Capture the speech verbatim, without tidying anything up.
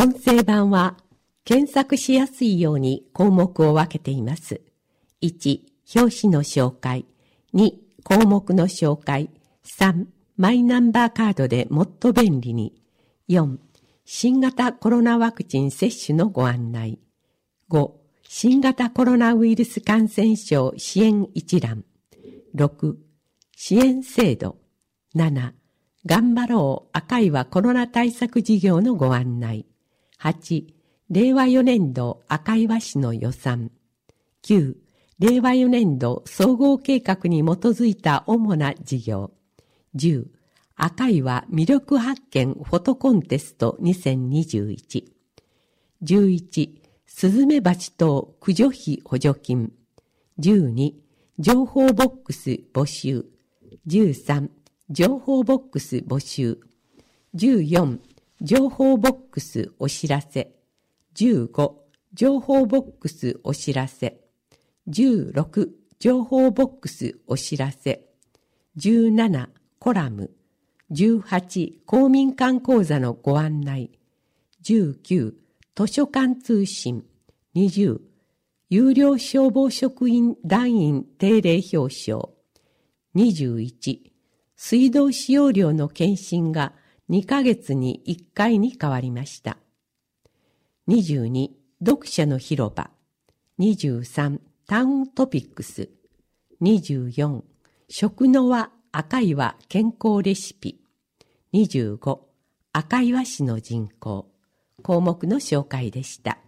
音声版は検索しやすいように項目を分けています。いち、表紙の紹介。に、項目の紹介。さん、マイナンバーカードでもっと便利に。よん、新型コロナワクチン接種のご案内。ご、新型コロナウイルス感染症支援一覧。ろく、支援制度。なな、頑張ろう赤いはコロナ対策事業のご案内。はち、令和よねん度赤岩市の予算。きゅう、令和よねん度総合計画に基づいた主な事業。じゅう、赤岩魅力発見フォトコンテストにせんにじゅういち。じゅういち、スズメバチ等駆除費補助金。じゅうに、情報ボックス募集。じゅうさん、情報ボックス募集。じゅうよん、情報ボックスお知らせ。じゅうご、情報ボックスお知らせ。じゅうろく、情報ボックスお知らせ。じゅうなな、コラム。じゅうはち、公民館講座のご案内。じゅうきゅう、図書館通信。にじゅう、有料消防職員団員定例表彰。にじゅういち、水道使用料の検診がにかげつにいっかいに変わりました。にじゅうに、読者の広場。にじゅうさん、タウントピックス。にじゅうよん、食の輪赤岩健康レシピ。にじゅうご、赤岩市の人口。項目の紹介でした。